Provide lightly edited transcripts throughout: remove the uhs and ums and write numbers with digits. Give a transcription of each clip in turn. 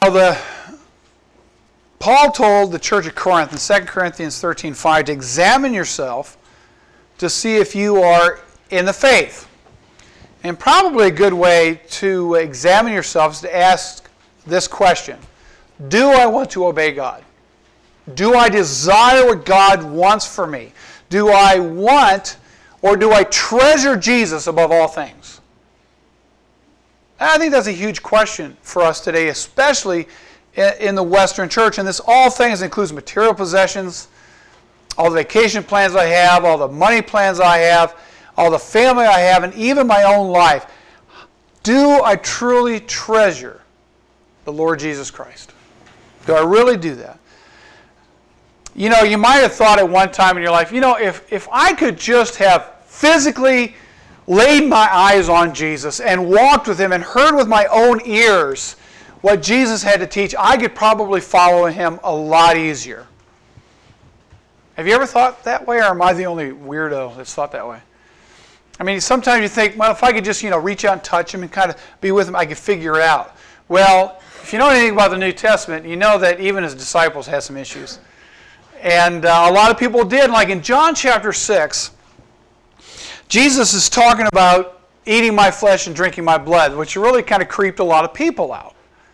Paul told the church of Corinth in 2 Corinthians 13:5 to examine yourself to see if you are in the faith. And probably a good way to examine yourself is to ask this question: do I want to obey God? Do I desire what God wants for me? Do I want or do I treasure Jesus above all things? And I think that's a huge question for us today, especially in the Western church. And this all things includes material possessions, all the vacation plans I have, all the money plans I have, all the family I have, and even my own life. Do I truly treasure the Lord Jesus Christ? Do I really do that? You know, you might have thought at one time in your life, you know, if I could just have physically laid my eyes on Jesus and walked with Him and heard with my own ears what Jesus had to teach, I could probably follow Him a lot easier. Have you ever thought that way, or am I the only weirdo that's thought that way? I mean, sometimes you think, well, if I could just, reach out and touch Him and kind of be with Him, I could figure it out. Well, if you know anything about the New Testament, you know that even His disciples had some issues. And a lot of people did. Like in John chapter 6, Jesus is talking about eating my flesh and drinking my blood, which really kind of creeped a lot of people out.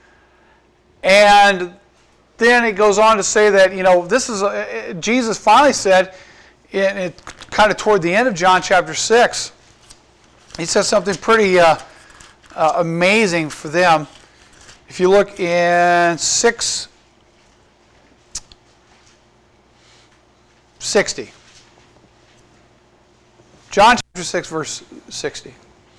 And then it goes on to say that, this is, Jesus finally said, kind of toward the end of John chapter 6, He says something pretty amazing for them. If you look in 6:60. John chapter 6, verse 60.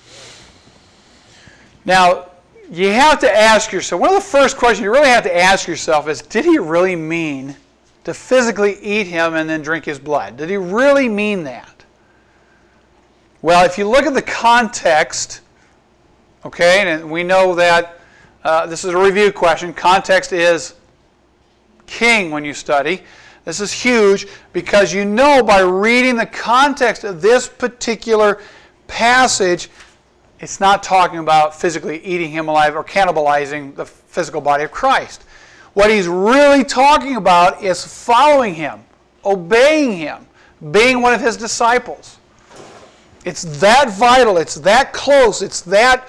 Now, you have to ask yourself, one of the first questions you really have to ask yourself is, did He really mean to physically eat Him and then drink His blood? Did He really mean that? Well, if you look at the context, okay, and we know that this is a review question. Context is king when you study. This is huge because you know by reading the context of this particular passage, it's not talking about physically eating Him alive or cannibalizing the physical body of Christ. What He's really talking about is following Him, obeying Him, being one of His disciples. It's that vital, it's that close, it's that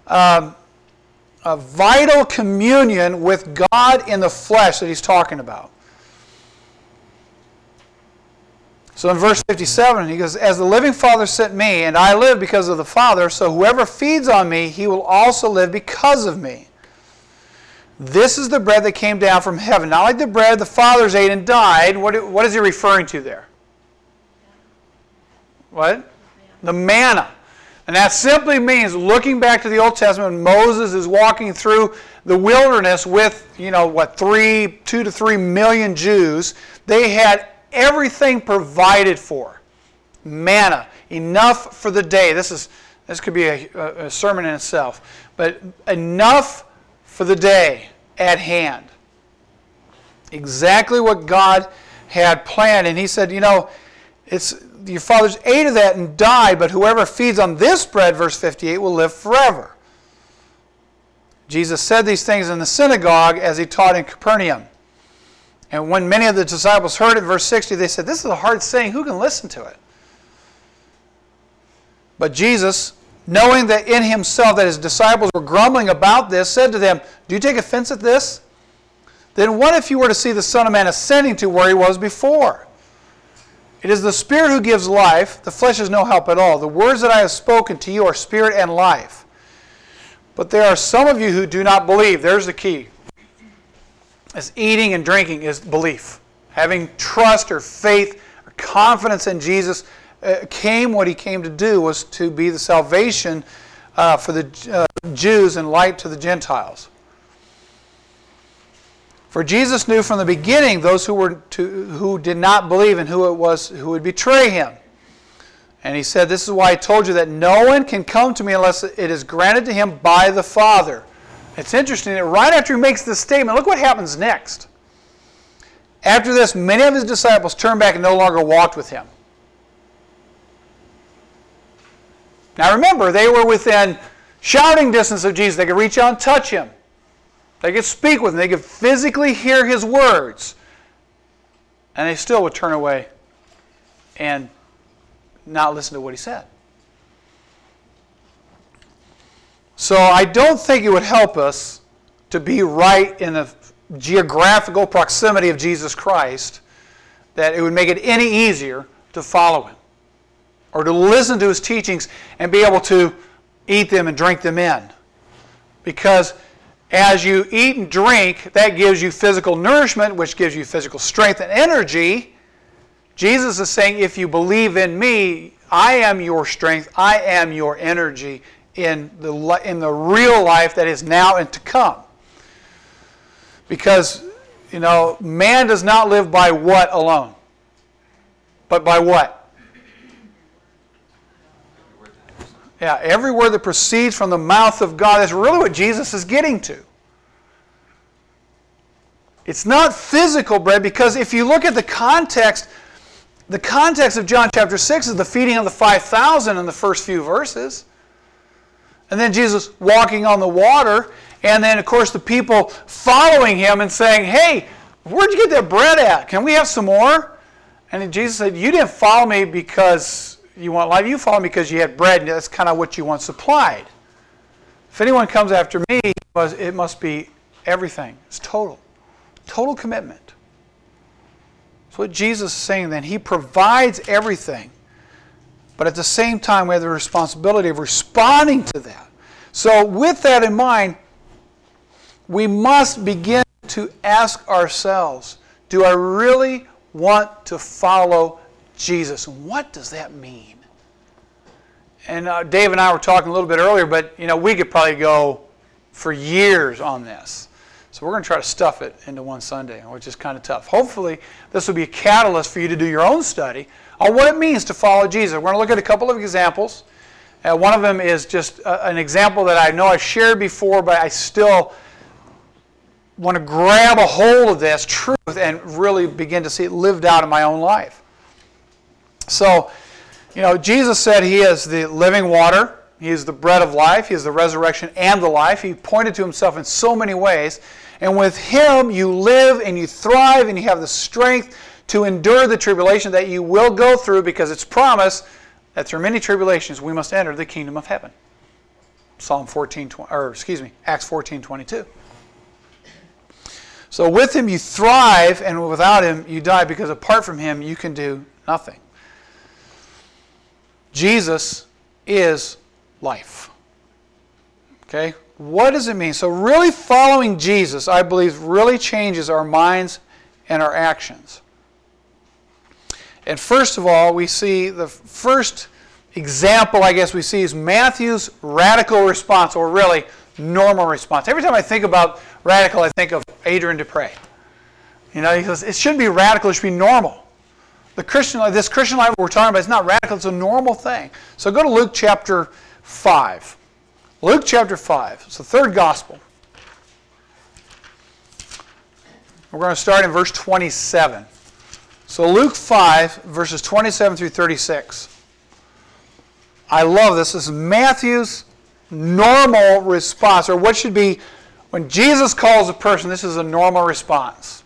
vital communion with God in the flesh that He's talking about. So in verse 57, He goes, "As the living Father sent me, and I live because of the Father, so whoever feeds on me, he will also live because of me. This is the bread that came down from heaven." Not like the bread the fathers ate and died. What is He referring to there? What? The manna. And that simply means, looking back to the Old Testament, when Moses is walking through the wilderness with, 2 to 3 million Jews, they had everything provided for. Manna. Enough for the day. This could be a sermon in itself. But enough for the day at hand. Exactly what God had planned. And He said, your fathers ate of that and died, but whoever feeds on this bread, verse 58, will live forever. Jesus said these things in the synagogue as He taught in Capernaum. And when many of the disciples heard it, verse 60, they said, "This is a hard saying. Who can listen to it?" But Jesus, knowing that in Himself that His disciples were grumbling about this, said to them, "Do you take offense at this? Then what if you were to see the Son of Man ascending to where He was before? It is the Spirit who gives life. The flesh is no help at all. The words that I have spoken to you are spirit and life. But there are some of you who do not believe." There's the key. As eating and drinking is belief. Having trust or faith or confidence in Jesus what He came to do was to be the salvation for the Jews and light to the Gentiles. For Jesus knew from the beginning those who did not believe and who it was who would betray Him. And He said, "This is why I told you that no one can come to me unless it is granted to him by the Father." It's interesting that right after He makes this statement, look what happens next. After this, many of His disciples turned back and no longer walked with Him. Now remember, they were within shouting distance of Jesus. They could reach out and touch Him. They could speak with him. They could physically hear his words. And they still would turn away and not listen to what he said. So I don't think it would help us to be right in the geographical proximity of Jesus Christ, that it would make it any easier to follow him or to listen to his teachings and be able to eat them and drink them in. Because as you eat and drink, that gives you physical nourishment, which gives you physical strength and energy. Jesus is saying, if you believe in me, I am your strength, I am your energy in the real life that is now and to come. Because, man does not live by what alone? But by what? Yeah, every word that proceeds from the mouth of God. That's really what Jesus is getting to. It's not physical bread, because if you look at the context of John chapter 6 is the feeding of the 5,000 in the first few verses. And then Jesus walking on the water. And then, of course, the people following him and saying, hey, where'd you get that bread at? Can we have some more? And Jesus said, you didn't follow me because you want life. You followed me because you had bread, and that's kind of what you want supplied. If anyone comes after me, it must be everything. It's total. Total commitment. That's what Jesus is saying then. He provides everything. But at the same time, we have the responsibility of responding to that. So with that in mind, we must begin to ask ourselves, do I really want to follow Jesus? And what does that mean? And Dave and I were talking a little bit earlier, but we could probably go for years on this. So we're going to try to stuff it into one Sunday, which is kind of tough. Hopefully, this will be a catalyst for you to do your own study on what it means to follow Jesus. We're going to look at a couple of examples. One of them is just an example that I know I've shared before, but I still want to grab a hold of this truth and really begin to see it lived out in my own life. So, Jesus said he is the living water. He is the bread of life. He is the resurrection and the life. He pointed to himself in so many ways. And with him, you live and you thrive and you have the strength to endure the tribulation that you will go through, because it's promised that through many tribulations we must enter the kingdom of heaven. Acts 14:22. So with him you thrive, and without him you die, because apart from him you can do nothing. Jesus is life. Okay? What does it mean? So really following Jesus, I believe, really changes our minds and our actions. And first of all, we see the first example, I guess, we see is Matthew's radical response, or really normal response. Every time I think about radical, I think of Adrian Dupre. He says, it shouldn't be radical, it should be normal. This Christian life we're talking about is not radical, it's a normal thing. So go to Luke chapter 5. Luke chapter 5. It's the third gospel. We're going to start in verse 27. So Luke 5, verses 27 through 36. I love this. This is Matthew's normal response, or what should be, when Jesus calls a person, this is a normal response.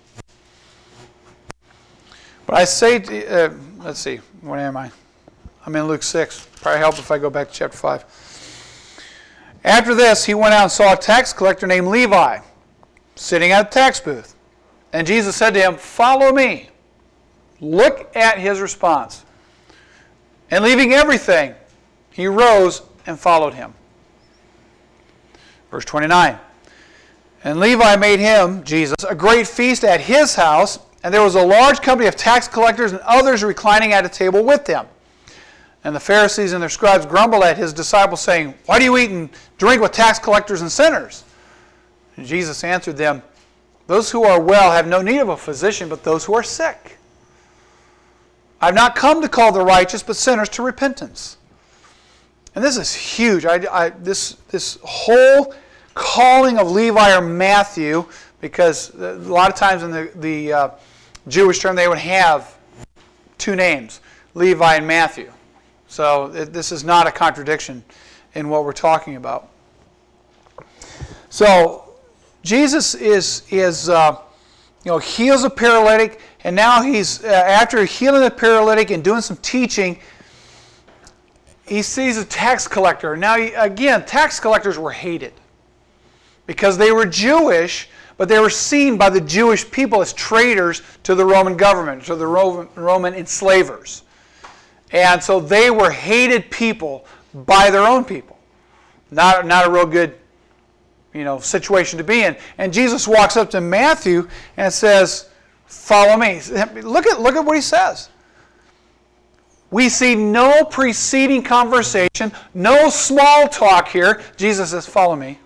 But I say, let's see, where am I? I'm in Luke 6. Probably help if I go back to chapter 5. After this, he went out and saw a tax collector named Levi sitting at a tax booth. And Jesus said to him, follow me. Look at his response. And leaving everything, he rose and followed him. Verse 29. And Levi made him, Jesus, a great feast at his house, and there was a large company of tax collectors and others reclining at a table with them. And the Pharisees and their scribes grumbled at his disciples, saying, why do you eat and drink with tax collectors and sinners? And Jesus answered them, those who are well have no need of a physician, but those who are sick. I have not come to call the righteous, but sinners to repentance. And this is huge. This whole calling of Levi or Matthew, because a lot of times in the Jewish term they would have two names, Levi and Matthew. So this is not a contradiction in what we're talking about. So Jesus heals a paralytic, and now he's after healing the paralytic and doing some teaching, he sees a tax collector. Now, again, tax collectors were hated because they were Jewish, but they were seen by the Jewish people as traitors to the Roman government, to the Roman enslavers. And so they were hated people by their own people. Not a real good, situation to be in. And Jesus walks up to Matthew and says, "Follow me." Look at what he says. We see no preceding conversation, no small talk here. Jesus says, "Follow me."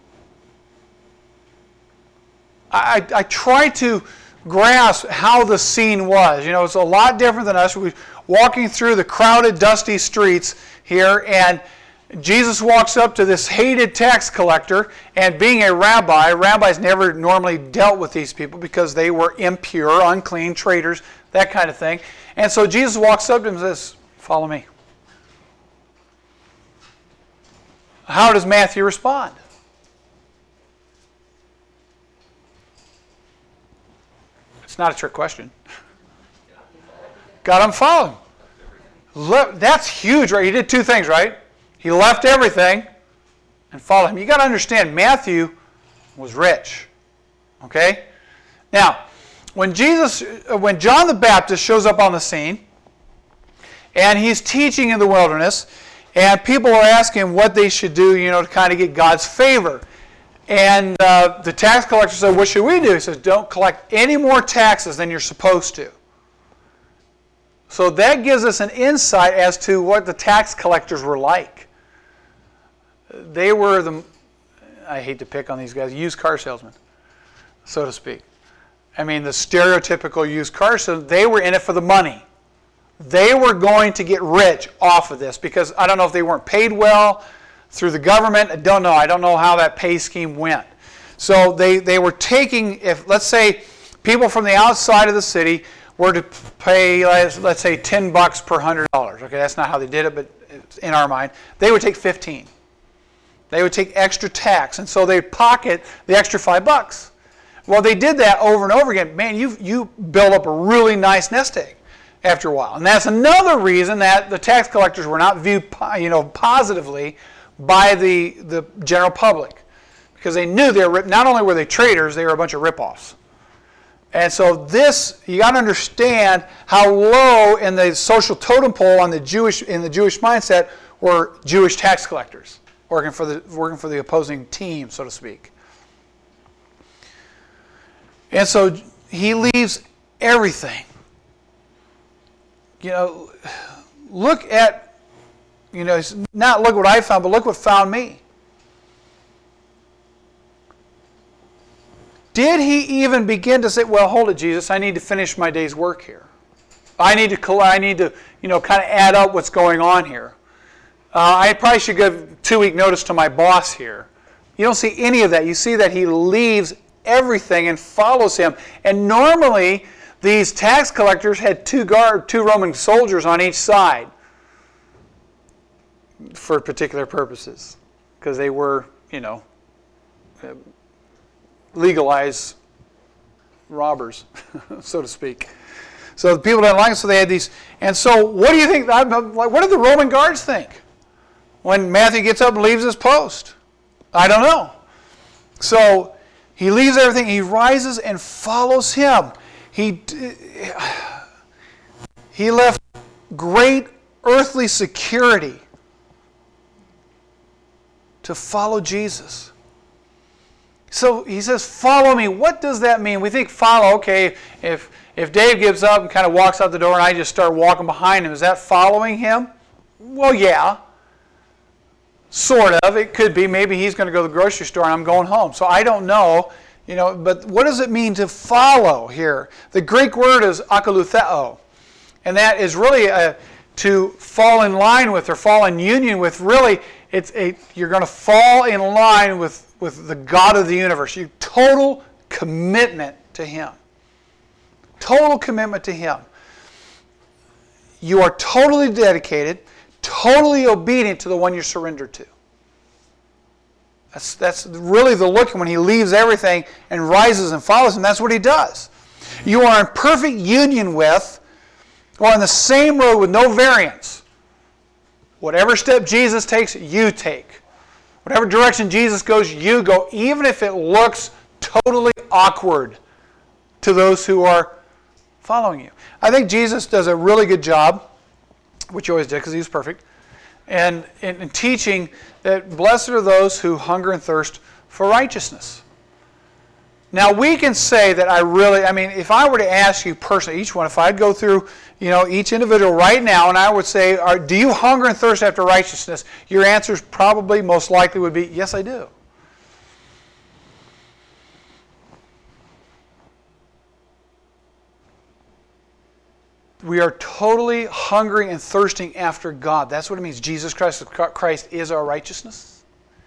I try to grasp how the scene was. It's a lot different than us. We're walking through the crowded, dusty streets here, and Jesus walks up to this hated tax collector, and being a rabbi, rabbis never normally dealt with these people because they were impure, unclean, traitors, that kind of thing. And so Jesus walks up to him and says, "Follow me." How does Matthew respond? It's not a trick question. Got him, follow him. That's huge, right? He did two things, right? He left everything and followed him. You got to understand, Matthew was rich. Okay? Now, when John the Baptist shows up on the scene, and he's teaching in the wilderness, and people are asking him what they should do, to kind of get God's favor. And the tax collector said, "What should we do?" He says, "Don't collect any more taxes than you're supposed to." So that gives us an insight as to what the tax collectors were like. They were I hate to pick on these guys, used car salesmen, so to speak. I mean, the stereotypical used car salesman, they were in it for the money. They were going to get rich off of this because I don't know if they weren't paid well through the government. I don't know. I don't know how that pay scheme went. So they were taking, if let's say people from the outside of the city were to pay, let's say $10 per $100. Okay, that's not how they did it, but in our mind, they would take 15. They would take extra tax, and so they'd pocket the extra $5. Well, they did that over and over again. Man, you build up a really nice nest egg after a while. And that's another reason that the tax collectors were not viewed positively by the general public. Because they knew they were, not only were they traitors, they were a bunch of rip-offs. And so this, you got to understand how low in the social totem pole in the Jewish mindset were Jewish tax collectors working for the opposing team, so to speak. And so he leaves everything. Look at, not look what I found, but look what found me. Did he even begin to say, "Well, hold it, Jesus, I need to finish my day's work here. I need to kind of add up what's going on here. I probably should give 2-week notice to my boss here." You don't see any of that. You see that he leaves everything and follows him. And normally, these tax collectors had two Roman soldiers on each side for particular purposes, because they were, legalized robbers, so to speak. So the people didn't like it, so they had these. And so what do you think? What did the Roman guards think when Matthew gets up and leaves his post? I don't know. So he leaves everything. He rises and follows him. He left great earthly security to follow Jesus. So he says, "Follow me." What does that mean? We think follow, okay, if Dave gives up and kind of walks out the door and I just start walking behind him, is that following him? Well, yeah. Sort of. It could be. Maybe he's going to go to the grocery store and I'm going home. So I don't know. But what does it mean to follow here? The Greek word is akalutheo. And that is really to fall in line with or fall in union with. Really, you're going to fall in line with the God of the universe. You total commitment to Him. Total commitment to Him. You are totally dedicated, totally obedient to the one you're surrendered to. That's really the look when he leaves everything and rises and follows him. That's what he does. You are in perfect union with, or on the same road with no variance. Whatever step Jesus takes, you take. Whatever direction Jesus goes, you go, even if it looks totally awkward to those who are following you. I think Jesus does a really good job, which he always did because he was perfect, and in teaching that blessed are those who hunger and thirst for righteousness. Now we can say that if I were to ask you personally, each one, if I'd go through each individual right now and I would say, do you hunger and thirst after righteousness? Your answers probably most likely would be, yes, I do. We are totally hungering and thirsting after God. That's what it means. Jesus Christ is our righteousness.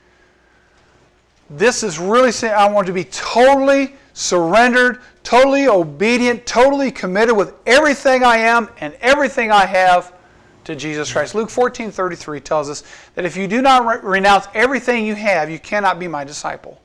This is really saying I want to be totally surrendered, totally obedient, totally committed with everything I am and everything I have to Jesus Christ. Luke 14:33 tells us that if you do not renounce everything you have, you cannot be my disciple.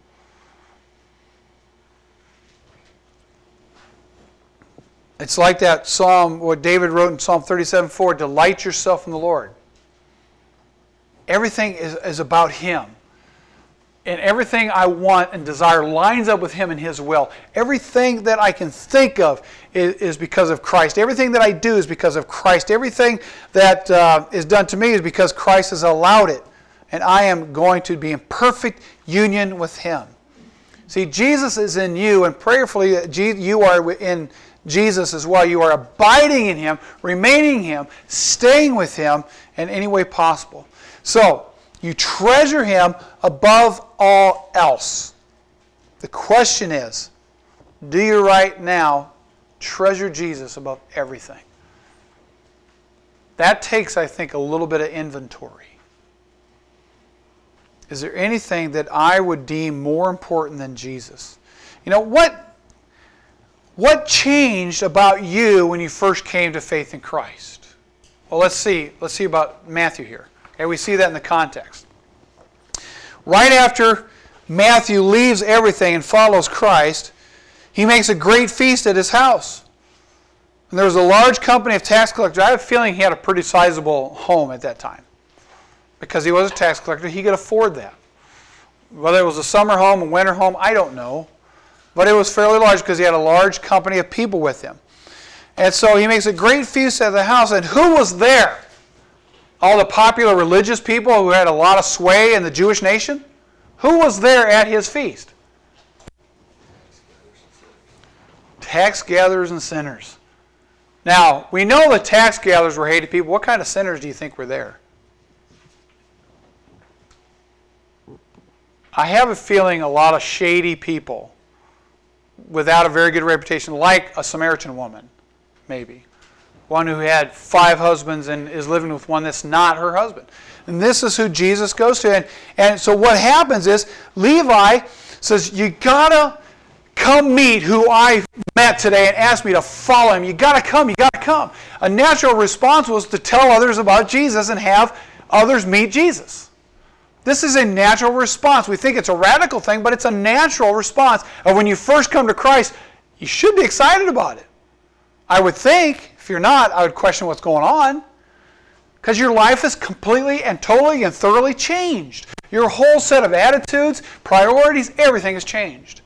It's like that psalm, what David wrote in Psalm 37:4, delight yourself in the Lord. Everything is about Him. And everything I want and desire lines up with Him and His will. Everything that I can think of is because of Christ. Everything that I do is because of Christ. Everything that is done to me is because Christ has allowed it. And I am going to be in perfect union with Him. See, Jesus is in you, and prayerfully you are in Jesus as well. You are abiding in Him, remaining in Him, staying with Him in any way possible. So, you treasure Him above all else. The question is, do you right now treasure Jesus above everything? That takes, I think, a little bit of inventory. Is there anything that I would deem more important than Jesus? What changed about you when you first came to faith in Christ? Well, let's see about Matthew here. Okay, we see that in the context. Right after Matthew leaves everything and follows Christ, he makes a great feast at his house. And there was a large company of tax collectors. I have a feeling he had a pretty sizable home at that time. Because he was a tax collector, he could afford that. Whether it was a summer home, a winter home, I don't know. But it was fairly large because he had a large company of people with him. And so he makes a great feast at the house. And who was there? All the popular religious people who had a lot of sway in the Jewish nation? Who was there at his feast? Tax gatherers and sinners. Now, we know the tax gatherers were hated people. What kind of sinners do you think were there? I have a feeling a lot of shady people without a very good reputation, like a Samaritan woman, maybe. One who had 5 husbands and is living with one that's not her husband. And this is who Jesus goes to. And so what happens is, Levi says, you got to come meet who I met today and asked me to follow him. You got to come, you got to come. A natural response was to tell others about Jesus and have others meet Jesus. This is a natural response. We think it's a radical thing, but it's a natural response of when you first come to Christ, you should be excited about it. I would think, if you're not, I would question what's going on. Because your life is completely and totally and thoroughly changed. Your whole set of attitudes, priorities, everything has changed.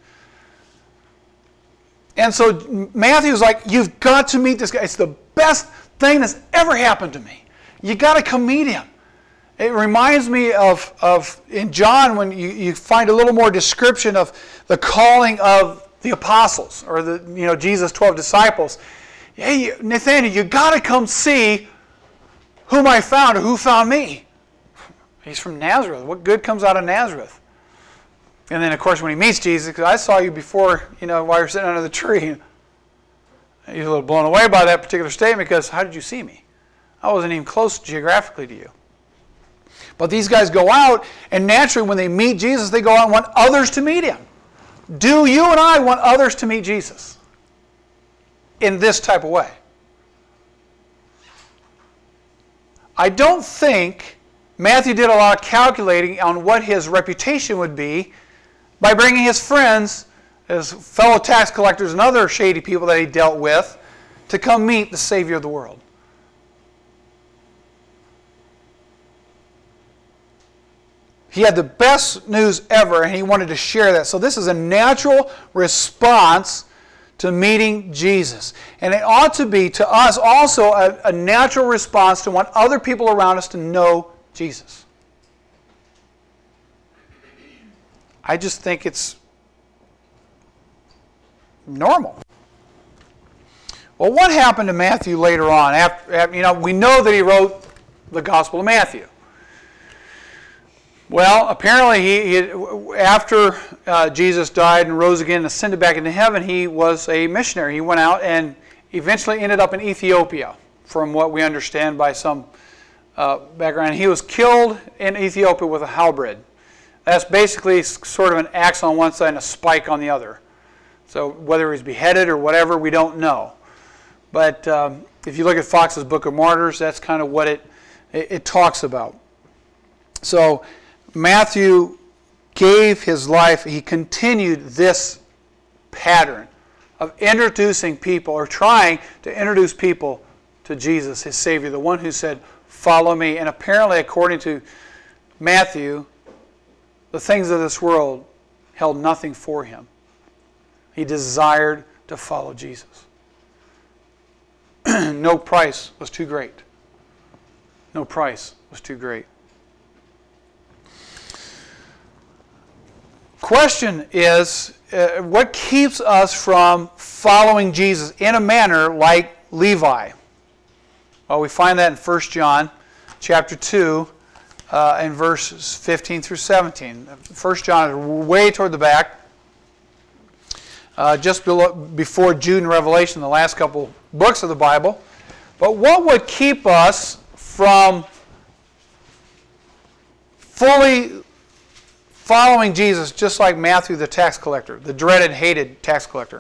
And so Matthew's like, you've got to meet this guy. It's the best thing that's ever happened to me. You got to come meet him. It reminds me of in John when you find a little more description of the calling of the apostles or Jesus' 12 disciples. Hey, Nathanael, you got to come see whom I found or who found me. He's from Nazareth. What good comes out of Nazareth? And then, of course, when he meets Jesus, because I saw you before, while you're sitting under the tree. He's a little blown away by that particular statement because how did you see me? I wasn't even close geographically to you. But these guys go out, and naturally when they meet Jesus, they go out and want others to meet him. Do you and I want others to meet Jesus in this type of way? I don't think Matthew did a lot of calculating on what his reputation would be by bringing his friends, his fellow tax collectors and other shady people that he dealt with, to come meet the Savior of the world. He had the best news ever, and he wanted to share that. So this is a natural response to meeting Jesus. And it ought to be, to us, also a natural response to want other people around us to know Jesus. I just think it's normal. Well, what happened to Matthew later on? After, we know that he wrote the Gospel of Matthew. Well, apparently, after Jesus died and rose again and ascended back into heaven, he was a missionary. He went out and eventually ended up in Ethiopia, from what we understand by some background. He was killed in Ethiopia with a halberd. That's basically sort of an axe on one side and a spike on the other. So whether he was beheaded or whatever, we don't know. But if you look at Fox's Book of Martyrs, that's kind of what it talks about. So Matthew gave his life, he continued this pattern of introducing people, or trying to introduce people to Jesus, his Savior, the one who said, "Follow me." And apparently, according to Matthew, the things of this world held nothing for him. He desired to follow Jesus. No price was too great. No price was too great. Question is, what keeps us from following Jesus in a manner like Levi? Well, we find that in 1 John chapter 2 and verses 15 through 17. 1 John is way toward the back, just before Jude and Revelation, the last couple books of the Bible. But what would keep us from fully following Jesus, just like Matthew the tax collector, the dreaded, hated tax collector?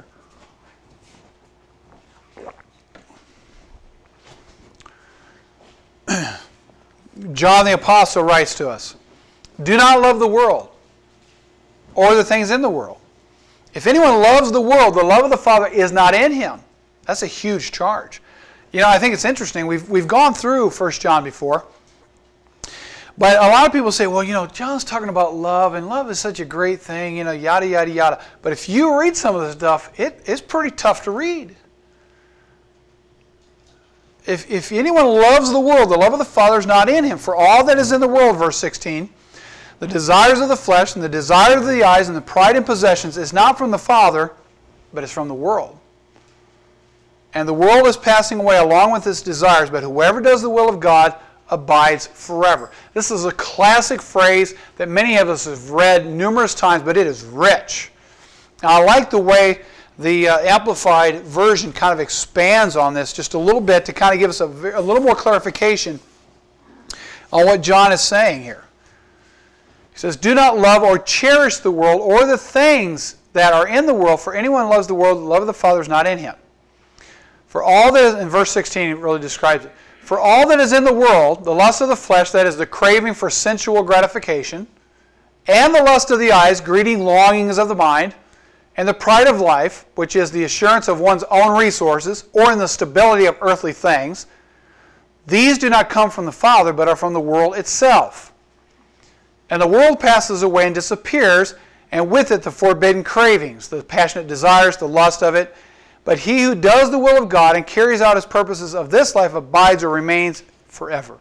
John the Apostle writes to us, "Do not love the world or the things in the world. If anyone loves the world, the love of the Father is not in him." That's a huge charge. I think it's interesting. We've gone through 1 John before. But a lot of people say, well, John's talking about love, and love is such a great thing, yada, yada, yada. But if you read some of this stuff, it's pretty tough to read. If anyone loves the world, the love of the Father is not in him. For all that is in the world, verse 16, the desires of the flesh and the desires of the eyes and the pride in possessions is not from the Father, but is from the world. And the world is passing away along with its desires, but whoever does the will of God abides forever. This is a classic phrase that many of us have read numerous times, but it is rich. Now, I like the way the Amplified Version kind of expands on this just a little bit to kind of give us a little more clarification on what John is saying here. He says, "Do not love or cherish the world or the things that are in the world, for anyone who loves the world, the love of the Father is not in him. For all that," in verse 16 it really describes it, "for all that is in the world, the lust of the flesh, that is the craving for sensual gratification, and the lust of the eyes, greedy longings of the mind, and the pride of life, which is the assurance of one's own resources, or in the stability of earthly things, these do not come from the Father, but are from the world itself. And the world passes away and disappears, and with it the forbidden cravings, the passionate desires, the lust of it. But he who does the will of God and carries out his purposes of this life abides or remains forever."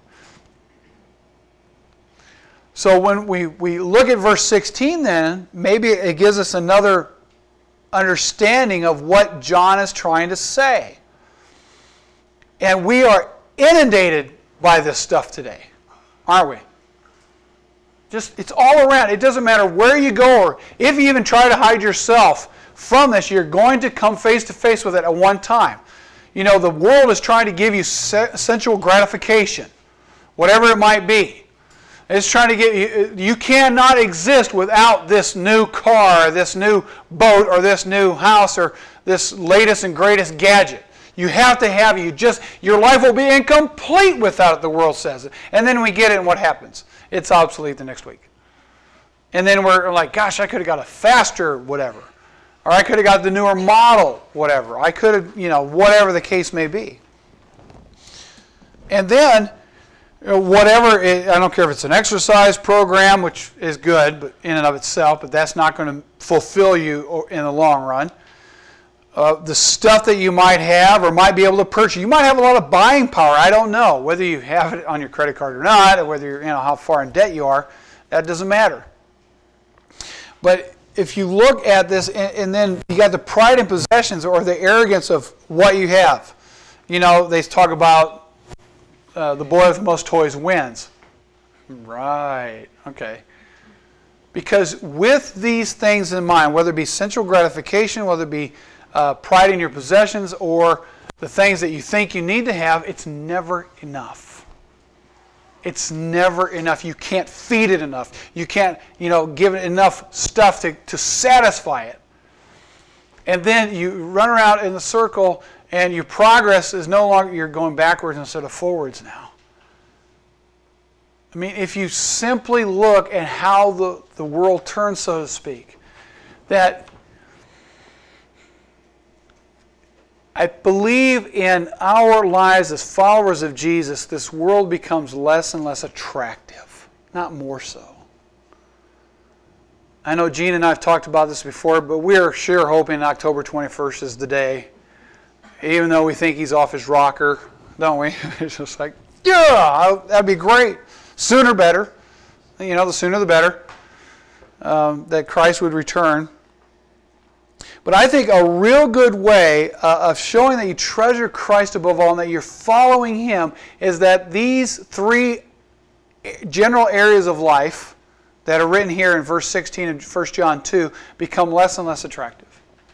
So when we look at verse 16 then, maybe it gives us another understanding of what John is trying to say. And we are inundated by this stuff today, aren't we? It's all around. It doesn't matter where you go, or if you even try to hide yourself from this, you're going to come face to face with it at one time. The world is trying to give you sensual gratification, whatever it might be. It's trying to get you cannot exist without this new car, this new boat, or this new house, or this latest and greatest gadget. You have to have it. Your life will be incomplete without it, the world says it. And then we get it, and what happens? It's obsolete the next week. And then we're like, gosh, I could have got a faster whatever. Or I could have got the newer model, whatever. I could have, whatever the case may be. And then, whatever, I don't care if it's an exercise program, which is good but in and of itself, but that's not going to fulfill you in the long run. The stuff that you might have or might be able to purchase. You might have a lot of buying power. I don't know whether you have it on your credit card or not, or whether you're, how far in debt you are. That doesn't matter. But if you look at this, and then you got the pride in possessions or the arrogance of what you have. They talk about the boy with the most toys wins. Right, okay. Because with these things in mind, whether it be sensual gratification, whether it be pride in your possessions, or the things that you think you need to have, it's never enough. It's never enough. You can't feed it enough. You can't, give it enough stuff to satisfy it. And then you run around in the circle, and your progress is no longer, you're going backwards instead of forwards now. I mean, if you simply look at how the world turns, so to speak, that I believe in our lives as followers of Jesus, this world becomes less and less attractive, not more so. I know Gene and I have talked about this before, but we are sure hoping October 21st is the day, even though we think he's off his rocker, don't we? It's just like, yeah, that'd be great. Sooner better. The sooner the better. That Christ would return. But I think a real good way of showing that you treasure Christ above all and that you're following Him is that these three general areas of life that are written here in verse 16 of 1 John 2 become less and less attractive.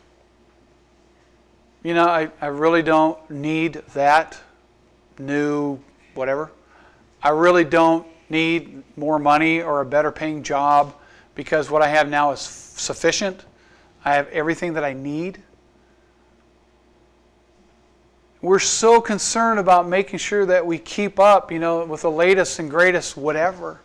I really don't need that new whatever. I really don't need more money or a better paying job because what I have now is sufficient. I have everything that I need. We're so concerned about making sure that we keep up, with the latest and greatest whatever,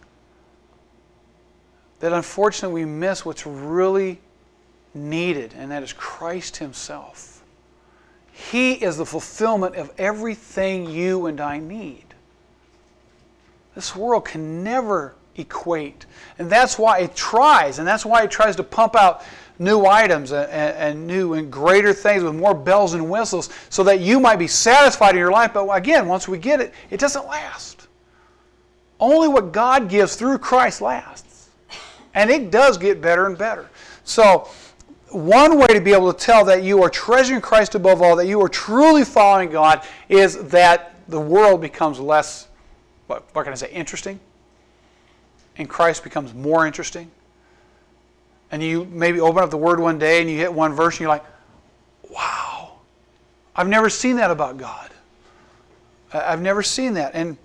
that unfortunately we miss what's really needed, and that is Christ Himself. He is the fulfillment of everything you and I need. This world can never equate. And that's why it tries. And that's why it tries to pump out new items and new and greater things with more bells and whistles so that you might be satisfied in your life. But again, once we get it, it doesn't last. Only what God gives through Christ lasts. And it does get better and better. So one way to be able to tell that you are treasuring Christ above all, that you are truly following God, is that the world becomes less, what can I say, interesting. And Christ becomes more interesting. And you maybe open up the Word one day and you hit one verse and you're like, wow, I've never seen that about God. I've never seen that. And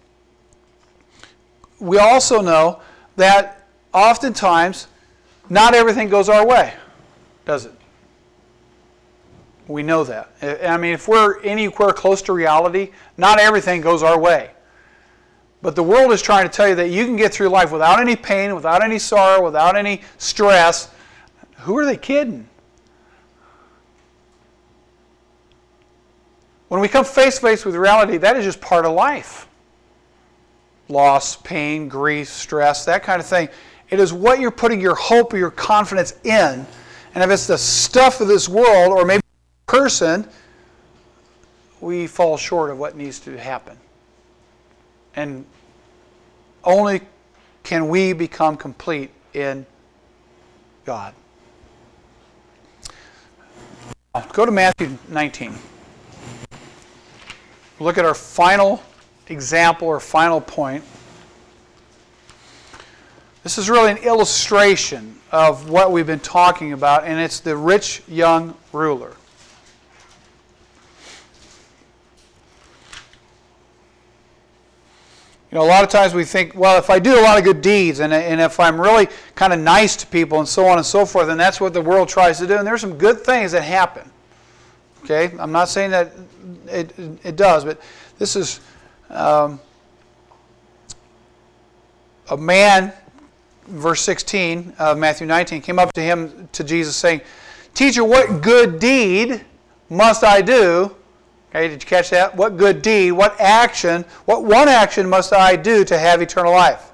we also know that oftentimes not everything goes our way, does it? We know that. I mean, if we're anywhere close to reality, not everything goes our way. But the world is trying to tell you that you can get through life without any pain, without any sorrow, without any stress. Who are they kidding? When we come face to face with reality, that is just part of life. Loss, pain, grief, stress, that kind of thing. It is what you're putting your hope or your confidence in. And if it's the stuff of this world, or maybe a person, we fall short of what needs to happen. And only can we become complete in God. Go to Matthew 19. Look at our final example or final point. This is really an illustration of what we've been talking about, and it's the rich young ruler. A lot of times we think, well, if I do a lot of good deeds and if I'm really kind of nice to people and so on and so forth, and that's what the world tries to do, and there's some good things that happen. Okay? I'm not saying that it does. But this is a man, verse 16 of Matthew 19, came up to Jesus saying, "Teacher, what good deed must I do?" Okay, did you catch that? What good deed, what one action must I do to have eternal life?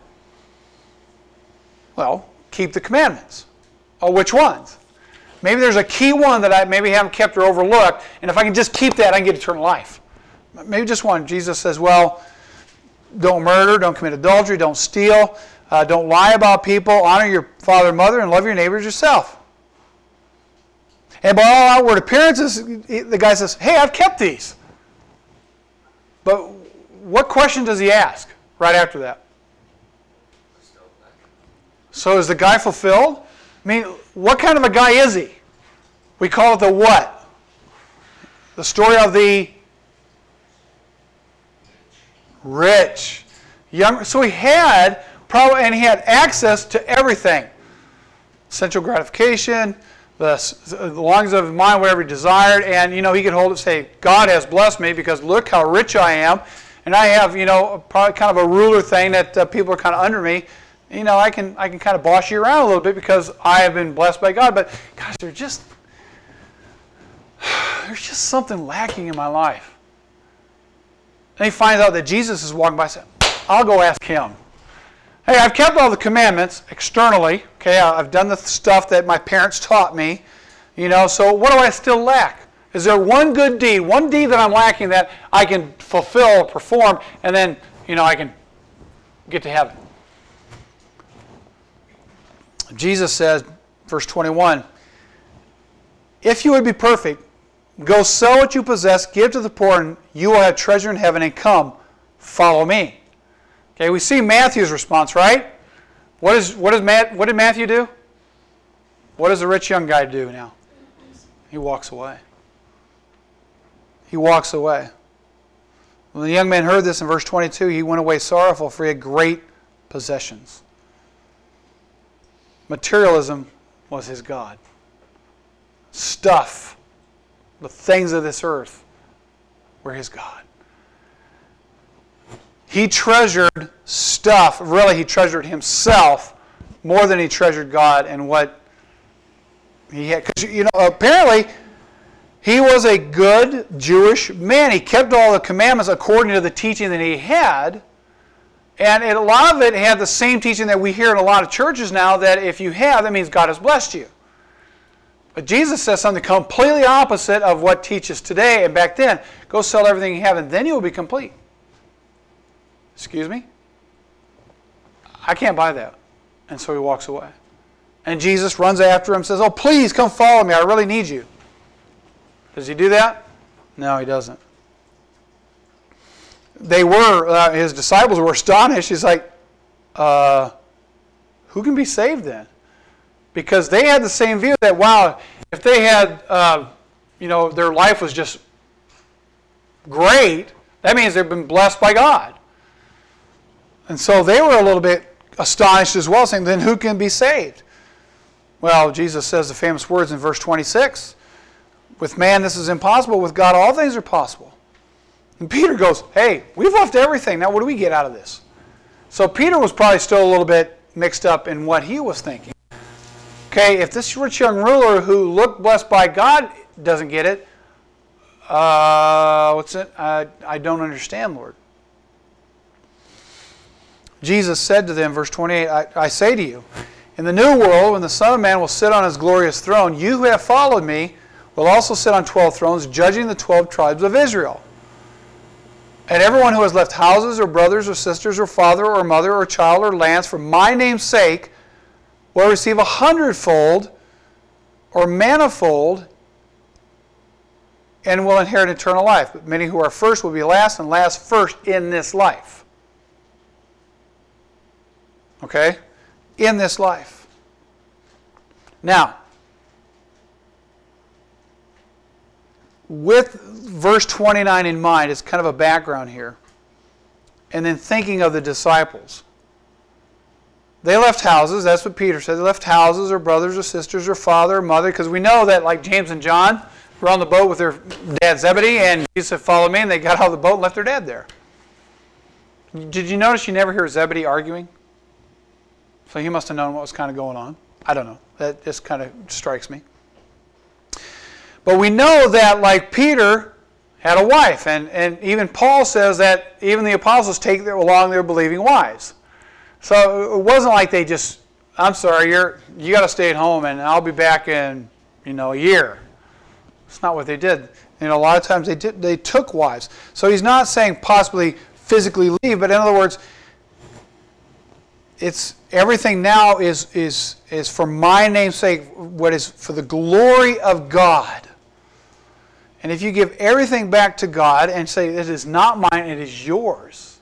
Well, keep the commandments. Oh, which ones? Maybe there's a key one that I maybe haven't kept or overlooked, and if I can just keep that, I can get eternal life. Maybe just one. Jesus says, well, don't murder, don't commit adultery, don't steal, don't lie about people, honor your father and mother, and love your neighbors yourself. And by all outward appearances, the guy says, hey, I've kept these. But what question does he ask right after that? So is the guy fulfilled? I mean, what kind of a guy is he? We call it the what? The story of the rich. Young. So he had access to everything. Sensual gratification, the longings of his mind, whatever he desired, and he could hold it and say, God has blessed me because look how rich I am, and I have probably kind of a ruler thing that people are kind of under me. I can kind of boss you around a little bit because I have been blessed by God. But gosh, there's just something lacking in my life. And he finds out that Jesus is walking by and says, I'll go ask him. Hey, I've kept all the commandments externally. Okay, I've done the stuff that my parents taught me. So what do I still lack? Is there one good deed, one deed that I'm lacking that I can fulfill or perform, and then, I can get to heaven? Jesus says, verse 21, if you would be perfect, go sell what you possess, give to the poor, and you will have treasure in heaven, and come, follow me. Okay, we see Matthew's response, right? What did Matthew do? What does the rich young guy do now? He walks away. He walks away. When the young man heard this in verse 22, he went away sorrowful, for he had great possessions. Materialism was his God. Stuff, the things of this earth, were his God. He treasured stuff. Really, he treasured himself more than he treasured God and what he had. Because, apparently, he was a good Jewish man. He kept all the commandments according to the teaching that he had. And a lot of it had the same teaching that we hear in a lot of churches now, that if you have, that means God has blessed you. But Jesus says something completely opposite of what teaches today and back then. Go sell everything you have, and then you will be complete. Excuse me? I can't buy that. And so he walks away. And Jesus runs after him and says, oh, please come follow me. I really need you. Does he do that? No, he doesn't. His disciples were astonished. He's like, who can be saved then? Because they had the same view that, wow, if they had, their life was just great, that means they've been blessed by God. And so they were a little bit astonished as well, saying, then who can be saved? Well, Jesus says the famous words in verse 26, with man this is impossible, with God all things are possible. And Peter goes, hey, we've left everything. Now what do we get out of this? So Peter was probably still a little bit mixed up in what he was thinking. Okay, if this rich young ruler who looked blessed by God doesn't get it, what's it? I don't understand, Lord. Jesus said to them, verse 28, I say to you, in the new world, when the Son of Man will sit on his glorious throne, you who have followed me will also sit on 12 thrones, judging the 12 tribes of Israel. And everyone who has left houses or brothers or sisters or father or mother or child or lands for my name's sake will receive 100-fold or manifold and will inherit eternal life. But many who are first will be last, and last first in this life. Okay? In this life. Now, with verse 29 in mind, it's kind of a background here. And then thinking of the disciples. They left houses, that's what Peter said. They left houses or brothers or sisters or father or mother, because we know that, like James and John, were on the boat with their dad Zebedee, and Jesus said, "Follow me," and they got out of the boat and left their dad there. Did you notice you never hear Zebedee arguing? So he must have known what was kind of going on. I don't know. That just kind of strikes me. But we know that, like Peter had a wife, and even Paul says that even the apostles take along their believing wives. So it wasn't like they just, "I'm sorry, you got to stay at home, and I'll be back in a year." It's not what they did. A lot of times they took wives. So he's not saying possibly physically leave, but in other words, it's everything now is for my name's sake, what is for the glory of God. And if you give everything back to God and say, "It is not mine, it is yours,"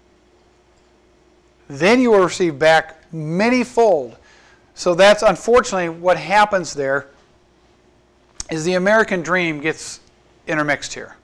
then you will receive back manyfold. So that's unfortunately what happens there, is the American dream gets intermixed here.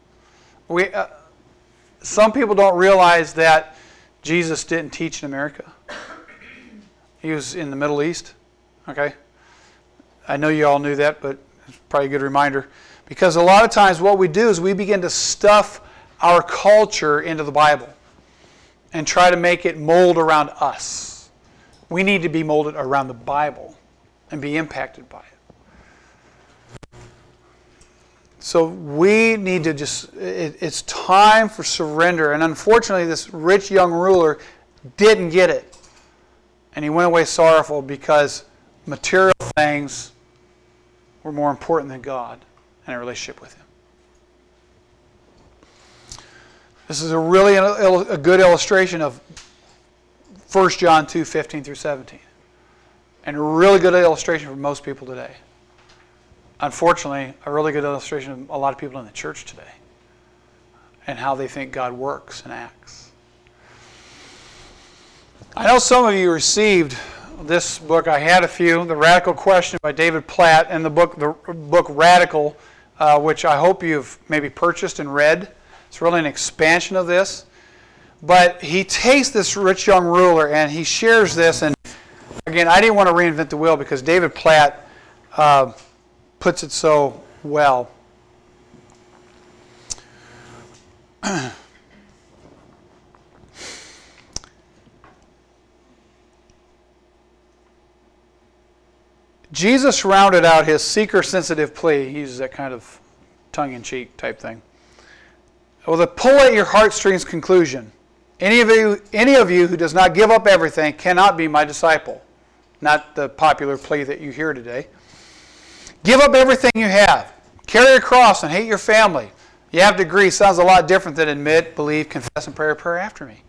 Some people don't realize that Jesus didn't teach in America. He was in the Middle East. Okay? I know you all knew that, but it's probably a good reminder. Because a lot of times what we do is we begin to stuff our culture into the Bible and try to make it mold around us. We need to be molded around the Bible and be impacted by it. So we need to it's time for surrender. And unfortunately, this rich young ruler didn't get it. And he went away sorrowful because material things were more important than God and a relationship with Him. This is really a good illustration of 1 John 2, 15 through 17. And a really good illustration for most people today. Unfortunately, a really good illustration of a lot of people in the church today and how they think God works and acts. I know some of you received this book. I had a few. The Radical Question by David Platt, and the book Radical, which I hope you've maybe purchased and read. It's really an expansion of this. But he takes this rich young ruler and he shares this. And again, I didn't want to reinvent the wheel because David Platt puts it so well. Jesus rounded out his seeker-sensitive plea. He uses that kind of tongue-in-cheek type thing. With a pull-at-your-heartstrings conclusion. Any of you who does not give up everything cannot be my disciple. Not the popular plea that you hear today. Give up everything you have. Carry a cross and hate your family. You have to agree, sounds a lot different than admit, believe, confess, and pray a prayer after me.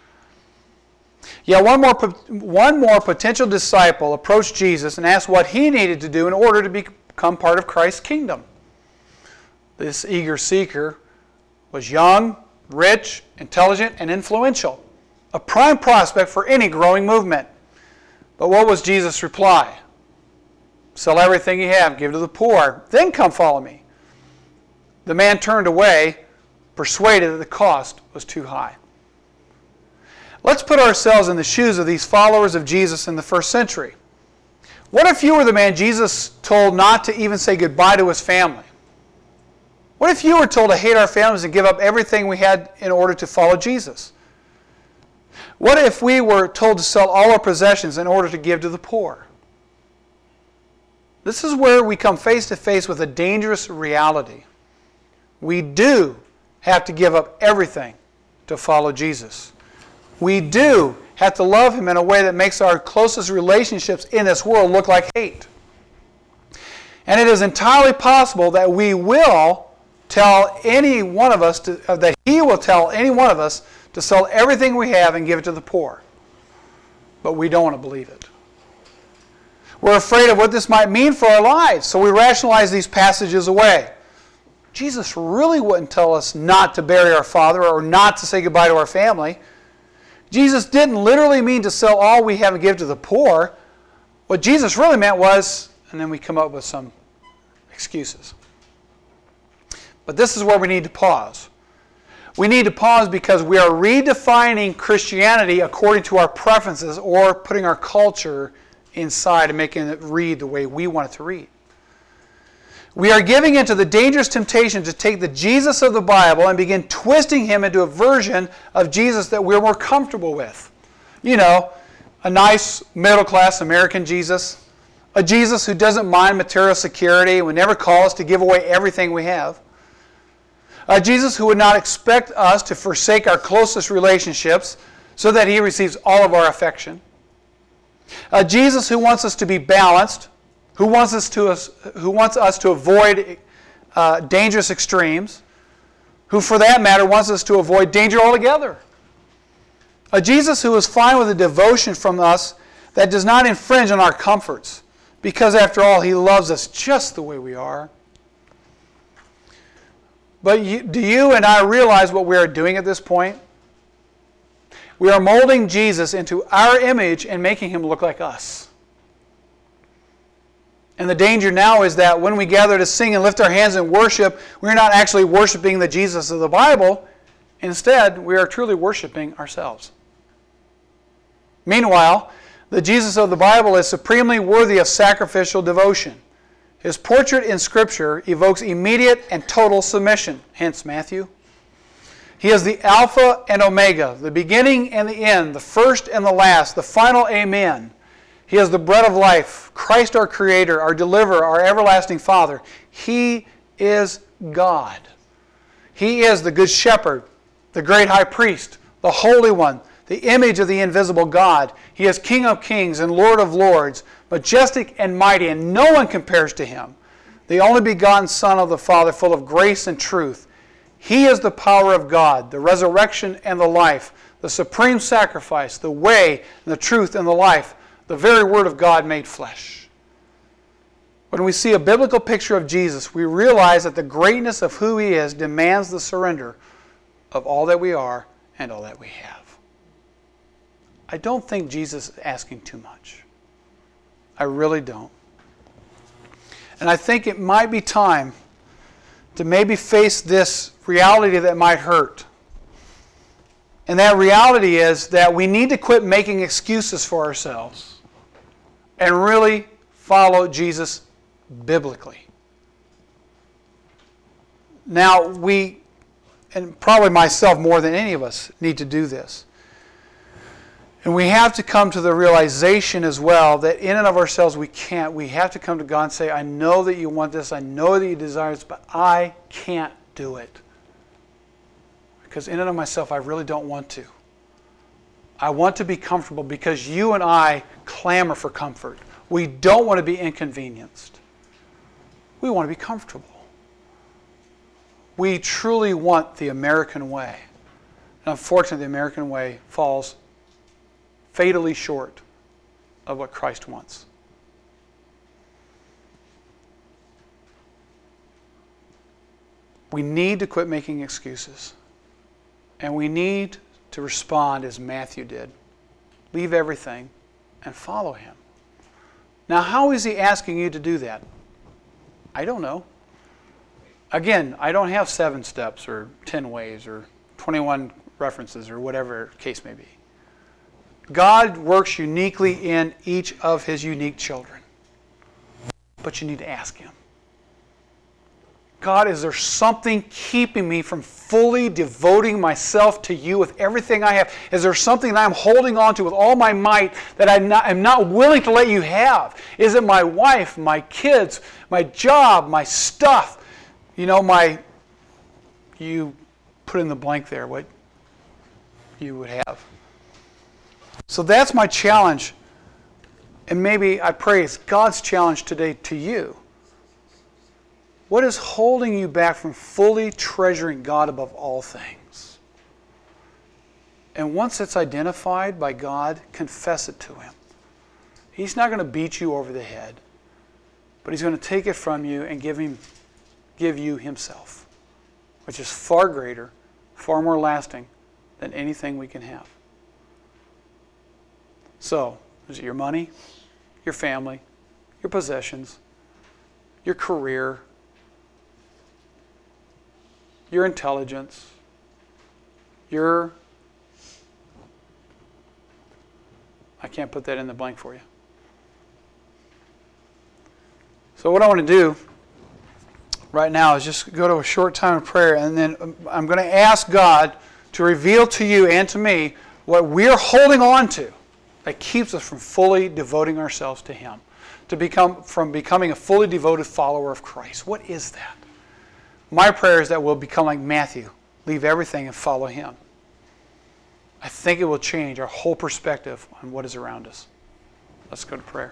Yeah, one more potential disciple approached Jesus and asked what he needed to do in order to become part of Christ's kingdom. This eager seeker was young, rich, intelligent, and influential. A prime prospect for any growing movement. But what was Jesus' reply? Sell everything you have, give to the poor, then come follow me. The man turned away, persuaded that the cost was too high. Let's put ourselves in the shoes of these followers of Jesus in the first century. What if you were the man Jesus told not to even say goodbye to his family? What if you were told to hate our families and give up everything we had in order to follow Jesus? What if we were told to sell all our possessions in order to give to the poor? This is where we come face to face with a dangerous reality. We do have to give up everything to follow Jesus. We do have to love Him in a way that makes our closest relationships in this world look like hate. And it is entirely possible that we will tell any one of us, that He will tell any one of us to sell everything we have and give it to the poor. But we don't want to believe it. We're afraid of what this might mean for our lives, so we rationalize these passages away. Jesus really wouldn't tell us not to bury our father or not to say goodbye to our family. Jesus didn't literally mean to sell all we have and give to the poor. What Jesus really meant was, and then we come up with some excuses. But this is where we need to pause. We need to pause because we are redefining Christianity according to our preferences or putting our culture inside and making it read the way we want it to read. We are giving into the dangerous temptation to take the Jesus of the Bible and begin twisting him into a version of Jesus that we're more comfortable with. You know, a nice middle-class American Jesus, a Jesus who doesn't mind material security and would never call us to give away everything we have, a Jesus who would not expect us to forsake our closest relationships so that he receives all of our affection, a Jesus who wants us to be balanced, who wants us to avoid dangerous extremes, who for that matter wants us to avoid danger altogether. A Jesus who is fine with a devotion from us that does not infringe on our comforts, because after all, he loves us just the way we are. But do you and I realize what we are doing at this point? We are molding Jesus into our image and making him look like us. And the danger now is that when we gather to sing and lift our hands in worship, we're not actually worshiping the Jesus of the Bible. Instead, we are truly worshiping ourselves. Meanwhile, the Jesus of the Bible is supremely worthy of sacrificial devotion. His portrait in Scripture evokes immediate and total submission, hence Matthew. He is the Alpha and Omega, the beginning and the end, the first and the last, the final Amen. He is the bread of life, Christ our Creator, our Deliverer, our everlasting Father. He is God. He is the Good Shepherd, the Great High Priest, the Holy One, the image of the invisible God. He is King of Kings and Lord of Lords, majestic and mighty, and no one compares to him. The only begotten Son of the Father, full of grace and truth. He is the power of God, the resurrection and the life, the supreme sacrifice, the way, and the truth, and the life, the very Word of God made flesh. When we see a biblical picture of Jesus, we realize that the greatness of who he is demands the surrender of all that we are and all that we have. I don't think Jesus is asking too much. I really don't. And I think it might be time to maybe face this reality that might hurt. And that reality is that we need to quit making excuses for ourselves and really follow Jesus biblically. Now, we, and probably myself more than any of us, need to do this. And we have to come to the realization as well that in and of ourselves we can't. We have to come to God and say, I know that you want this, I know that you desire this, but I can't do it. Because in and of myself, I really don't want to. I want to be comfortable because you and I clamor for comfort. We don't want to be inconvenienced. We want to be comfortable. We truly want the American way. And unfortunately, the American way falls fatally short of what Christ wants. We need to quit making excuses. And we need to respond as Matthew did. Leave everything and follow him. Now, how is he asking you to do that? I don't know. Again, I don't have 7 steps or 10 ways or 21 references or whatever the case may be. God works uniquely in each of his unique children. But you need to ask him. God, is there something keeping me from fully devoting myself to you with everything I have? Is there something that I'm holding on to with all my might that I'm not willing to let you have? Is it my wife, my kids, my job, my stuff? You put in the blank there what you would have. So that's my challenge. And maybe I pray it's God's challenge today to you. What is holding you back from fully treasuring God above all things? And once it's identified by God, confess it to him. He's not going to beat you over the head, but he's going to take it from you and give you himself, which is far greater, far more lasting than anything we can have. So, is it your money, your family, your possessions, your career, your intelligence, I can't put that in the blank for you. So what I want to do right now is just go to a short time of prayer, and then I'm going to ask God to reveal to you and to me what we're holding on to that keeps us from fully devoting ourselves to Him, from becoming a fully devoted follower of Christ. What is that? My prayer is that we'll become like Matthew, leave everything and follow Him. I think it will change our whole perspective on what is around us. Let's go to prayer.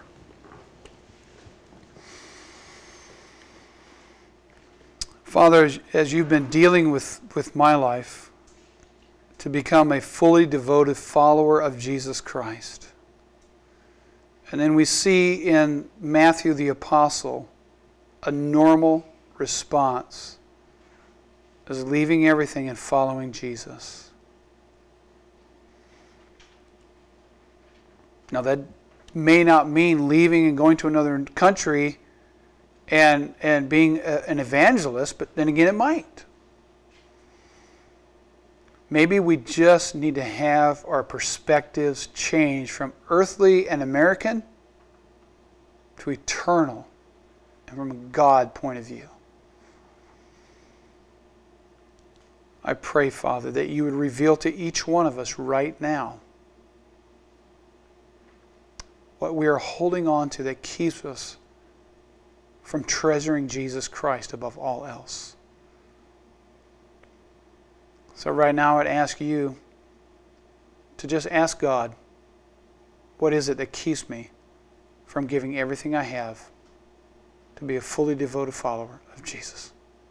Father, as you've been dealing with my life to become a fully devoted follower of Jesus Christ, and then we see in Matthew the Apostle a normal response as leaving everything and following Jesus. Now that may not mean leaving and going to another country and being an evangelist, but then again it might. Maybe we just need to have our perspectives change from earthly and American to eternal and from a God point of view. I pray, Father, that you would reveal to each one of us right now what we are holding on to that keeps us from treasuring Jesus Christ above all else. So right now I'd ask you to just ask God, what is it that keeps me from giving everything I have to be a fully devoted follower of Jesus?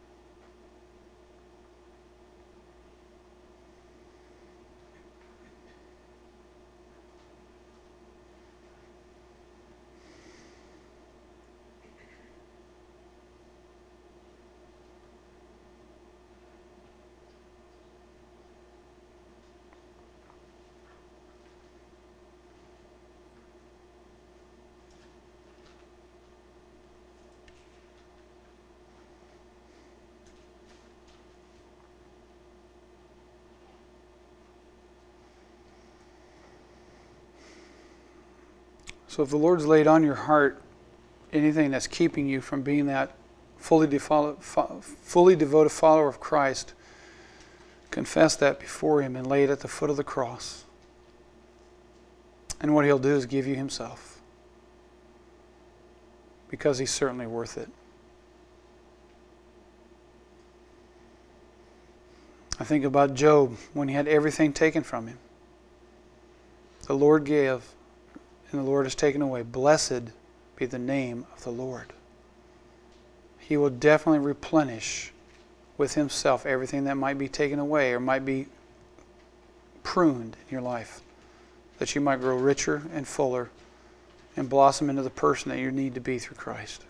So if the Lord's laid on your heart anything that's keeping you from being that fully devoted follower of Christ, confess that before Him and lay it at the foot of the cross. And what He'll do is give you Himself, because He's certainly worth it. I think about Job when he had everything taken from him. The Lord gave, and the Lord has taken away. Blessed be the name of the Lord. He will definitely replenish with Himself everything that might be taken away or might be pruned in your life, that you might grow richer and fuller and blossom into the person that you need to be through Christ.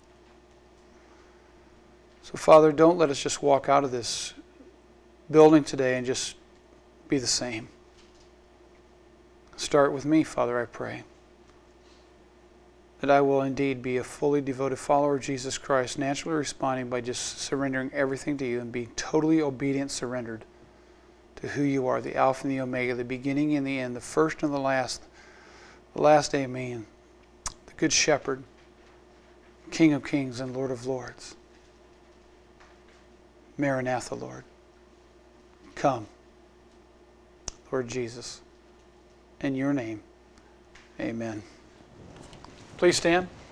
So, Father, don't let us just walk out of this building today and just be the same. Start with me, Father, I pray, that I will indeed be a fully devoted follower of Jesus Christ, naturally responding by just surrendering everything to you and being totally obedient, surrendered to who you are, the Alpha and the Omega, the beginning and the end, the first and the last Amen, the Good Shepherd, King of Kings and Lord of Lords. Maranatha, Lord. Come, Lord Jesus. In your name, amen. Please stand.